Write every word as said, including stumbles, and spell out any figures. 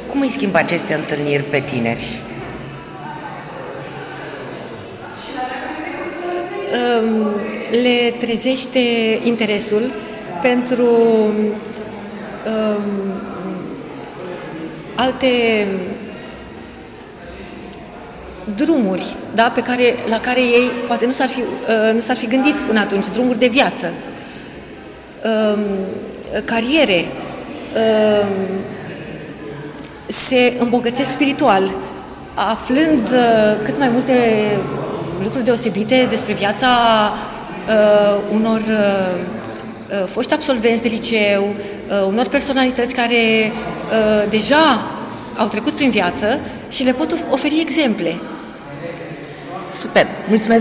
cum îi schimbă aceste întâlniri pe tineri? Le trezește interesul pentru um, alte drumuri, da, pe care, la care ei poate nu s-ar fi, uh, nu s-ar fi gândit până atunci, drumuri de viață, um, cariere, um, se îmbogățesc spiritual, aflând uh, cât mai multe lucruri deosebite despre viața uh, unor uh, foști absolvenți de liceu, uh, unor personalități care uh, deja au trecut prin viață și le pot oferi exemple. Super! Mulțumesc!